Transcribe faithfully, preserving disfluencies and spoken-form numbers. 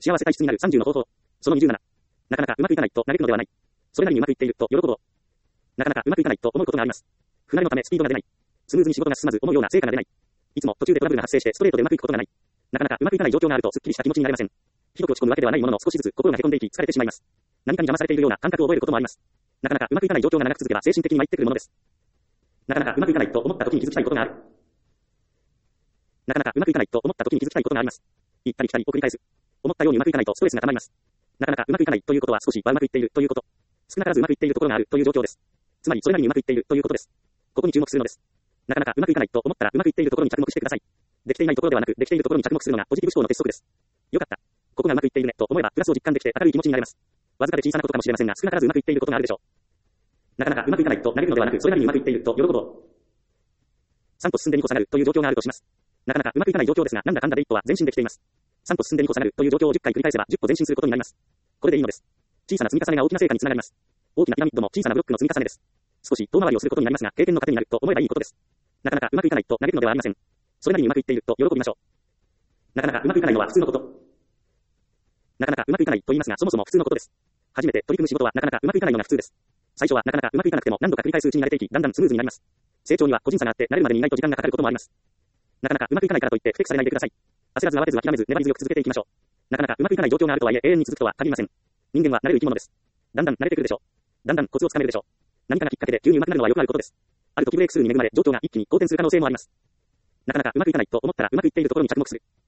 幸せ体質になるさんじゅうの方法。そのにじゅうなな。なかなかうまくいかないと嘆くのではない。それなりにうまくいっていると喜ぼう。なかなかうまくいかないと思うことがあります。不慣れのためスピードが出ない。スムーズに仕事が進まず思うような成果が出ない。いつも途中でトラブルが発生してストレートでうまくいくことがない。なかなかうまくいかない状況があるとすっきりした気持ちになれません。ひどく落ち込むわけではないものの少しずつ心がへこんでいき疲れてしまいます。何かに邪魔されているような感覚を覚えることもあります。なかなかうまくいかない状況が長く続けば精神的に参ってくるものです。なかなかうまくいかないと思った時に気づきたいことがある。なかなかうまくいかないと思った時に気づきたいことがあります。行ったり来たりを繰り返す。思ったようにうまくいかないとストレスが溜まります。なかなかうまくいかないということは少しはうまくいっているということ。少なからずうまくいっているところがあるという状況です。つまりそれなりにうまくいっているということです。ここに注目するのです。なかなかうまくいかないと思ったらうまくいっているところに着目してください。できていないところではなくできているところに着目するのがポジティブ思考の鉄則です。よかった。ここがうまくいっているねと思えばプラスを実感できて明るい気持ちになれます。わずかで小さなことかもしれませんが少なからずうまくいっていることがあるでしょう。なかなかうまくいかないと嘆くのではなくそれなりにうまくいっていると喜ぼう。さん歩進んでに歩下がるという状況があるとします。なかなかうまくいかない状況ですがなんだかんだで一歩は前進できています。さん歩進んでに歩下がるという状況をじゅっかい繰り返せばじゅっ歩前進することになります。これでいいのです。小さな積み重ねが大きな成果につながります。大きなピラミッドも小さなブロックの積み重ねです。少し遠回りをすることになりますが経験の糧になると思えばいいことです。なかなかうまくいかないと嘆くのではありません。それなりにうまくいっていると喜びましょう。なかなかうまくいかないのは普通のこと。なかなかうまくいかないと言いますがそもそも普通のことです。初めて取り組む仕事はなかなかうまくいかないのが普通です。最初はなかなかうまくいかなくても何度か繰り返すうちに慣れていきだんだんスムーズになります。成長には個人差があって慣れるまでに意外と時間がかかることもあります。なかなかうまくいかないからといって不適されないでください。焦らず慌てず諦めず粘り強く続けていきましょう。なかなかうまくいかない状況があるとはいえ永遠に続くとは限りません。人間は慣れる生き物です。だんだん慣れてくるでしょう。だんだんコツをつかめるでしょう。何かがきっかけで急に上手くなるのはよくあることです。ある時ブレイクスルーに恵まれ状況が一気に好転する可能性もあります。なかなかうまくいかないと思ったらうまくいっているところに着目する。